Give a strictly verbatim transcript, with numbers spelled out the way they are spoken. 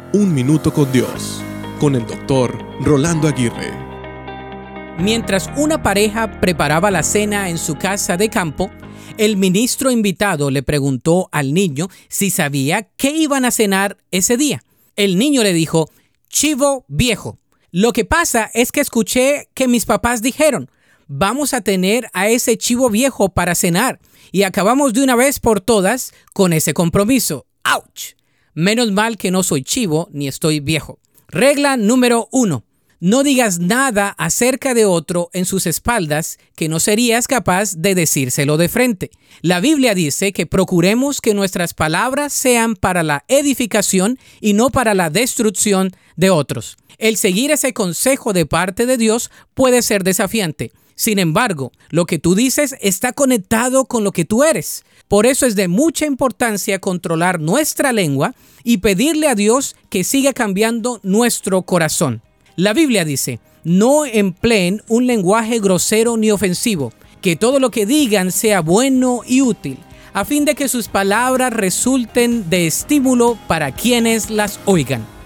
Un Minuto con Dios, con el doctor Rolando Aguirre. Mientras una pareja preparaba la cena en su casa de campo, el ministro invitado le preguntó al niño si sabía qué iban a cenar ese día. El niño le dijo: chivo viejo. Lo que pasa es que escuché que mis papás dijeron: vamos a tener a ese chivo viejo para cenar, y acabamos de una vez por todas con ese compromiso. ¡Auch! Menos mal que no soy chivo ni estoy viejo. Regla número uno. No digas nada acerca de otro en sus espaldas que no serías capaz de decírselo de frente. La Biblia dice que procuremos que nuestras palabras sean para la edificación y no para la destrucción de otros. El seguir ese consejo de parte de Dios puede ser desafiante. Sin embargo, lo que tú dices está conectado con lo que tú eres. Por eso es de mucha importancia controlar nuestra lengua y pedirle a Dios que siga cambiando nuestro corazón. La Biblia dice: no empleen un lenguaje grosero ni ofensivo, que todo lo que digan sea bueno y útil, a fin de que sus palabras resulten de estímulo para quienes las oigan.